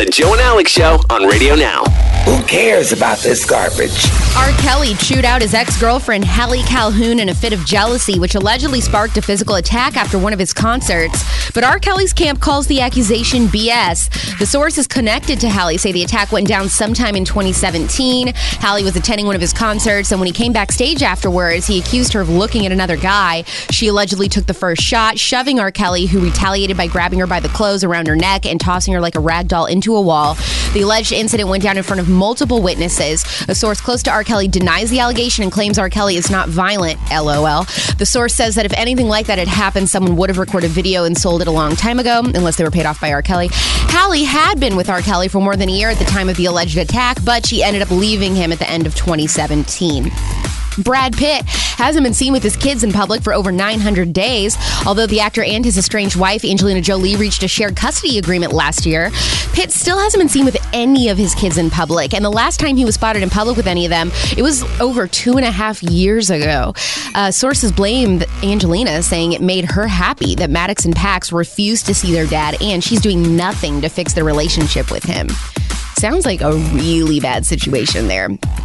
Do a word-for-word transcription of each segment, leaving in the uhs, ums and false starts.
The Joe and Alex Show on Radio Now. Who cares about this garbage? R. Kelly chewed out his ex-girlfriend Hallie Calhoun in a fit of jealousy, which allegedly sparked a physical attack after one of his concerts. But R. Kelly's camp calls the accusation B S. The sources connected to Hallie say the attack went down sometime in twenty seventeen. Hallie was attending one of his concerts, and when he came backstage afterwards, he accused her of looking at another guy. She allegedly took the first shot, shoving R. Kelly, who retaliated by grabbing her by the clothes around her neck and tossing her like a rag doll into a wall. The alleged incident went down in front of multiple witnesses. A source close to R. Kelly denies the allegation and claims R. Kelly is not violent, LOL. The source says that if anything like that had happened, someone would have recorded video and sold it a long time ago, unless they were paid off by R. Kelly. Hallie had been with R. Kelly for more than a year at the time of the alleged attack, but she ended up leaving him at the end of twenty seventeen. Brad Pitt hasn't been seen with his kids in public for over nine hundred days. Although the actor and his estranged wife, Angelina Jolie, reached a shared custody agreement last year, Pitt still hasn't been seen with any of his kids in public. And the last time he was spotted in public with any of them, it was over two and a half years ago. Uh, sources blamed Angelina, saying it made her happy that Maddox and Pax refused to see their dad, and she's doing nothing to fix their relationship with him. Sounds like a really bad situation there.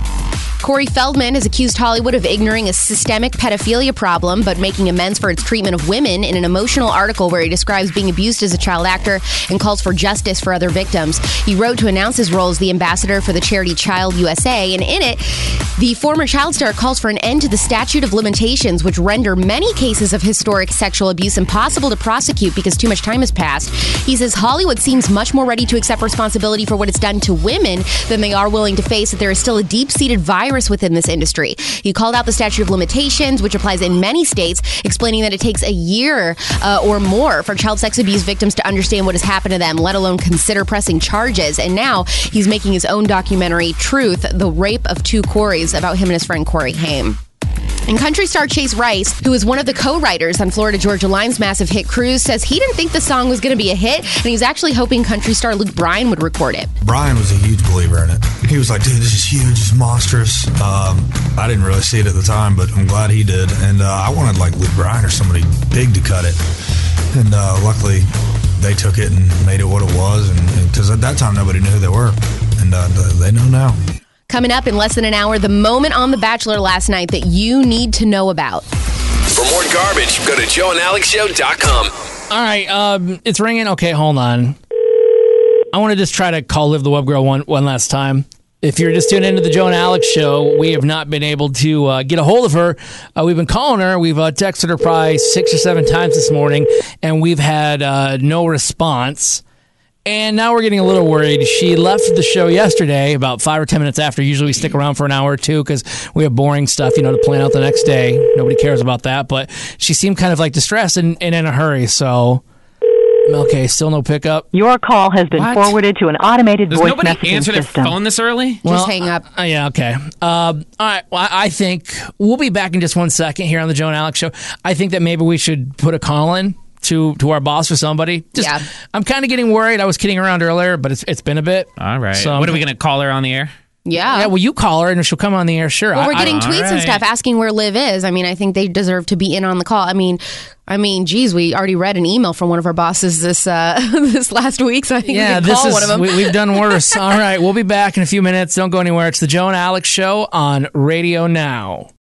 Corey Feldman has accused Hollywood of ignoring a systemic pedophilia problem, but making amends for its treatment of women in an emotional article where he describes being abused as a child actor and calls for justice for other victims. He wrote to announce his role as the ambassador for the charity Child U S A, and in it, the former child star calls for an end to the statute of limitations, which render many cases of historic sexual abuse impossible to prosecute because too much time has passed. He says Hollywood seems much more ready to accept responsibility for what it's done to women than they are willing to face that there is still a deep-seated virus within this industry. He called out the statute of limitations, which applies in many states, explaining that it takes a year uh, or more for child sex abuse victims to understand what has happened to them, let alone consider pressing charges. And now he's making his own documentary, Truth, The Rape of Two Coreys, about him and his friend Corey Haim. And country star Chase Rice, who is one of the co-writers on Florida Georgia Line's massive hit Cruise, says he didn't think the song was going to be a hit, and he's actually hoping country star Luke Bryan would record it. Bryan was a huge believer in it. He was like, dude, this is huge, it's monstrous. Um, I didn't really see it at the time, but I'm glad he did. And uh, I wanted like Luke Bryan or somebody big to cut it. And uh, luckily, they took it and made it what it was. And because at that time, nobody knew who they were. And uh, they know now. Coming up in less than an hour, the moment on The Bachelor last night that you need to know about. For more garbage, go to joe and alex show dot com. All right, um, it's ringing. Okay, hold on. I want to just try to call Liv the Web Girl one, one last time. If you're just tuning into the Joe and Alex Show, we have not been able to uh, get a hold of her. Uh, we've been calling her. We've uh, texted her probably six or seven times this morning, and we've had uh, no response. And now we're getting a little worried. She left the show yesterday about five or ten minutes after. Usually we stick around for an hour or two because we have boring stuff, you know, to plan out the next day. Nobody cares about that. But she seemed kind of like distressed and, and in a hurry. So, okay, still no pickup. Your call has been What? forwarded to an automated Does voice nobody messaging answer their system. phone this early? Well, Just hang up. Uh, yeah, okay. Um, all right. Well, I I think we'll be back in just one second here on the Joe and Alex Show. I think that maybe we should put a call in to to our boss or somebody. Just, Yeah. I'm kind of getting worried. I was kidding around earlier, but it's it's been a bit. All right. So, what are we going to call her on the air? Yeah. Yeah, well, you call her and she'll come on the air. Sure. Well, we're I- getting I- tweets and right. stuff asking where Liv is. I mean, I think they deserve to be in on the call. I mean, I mean, geez, we already read an email from one of our bosses this uh, this last week, so I think yeah, we can this call is one of them. we, we've done worse. All right, we'll be back in a few minutes. Don't go anywhere. It's the Joe and Alex Show on Radio Now.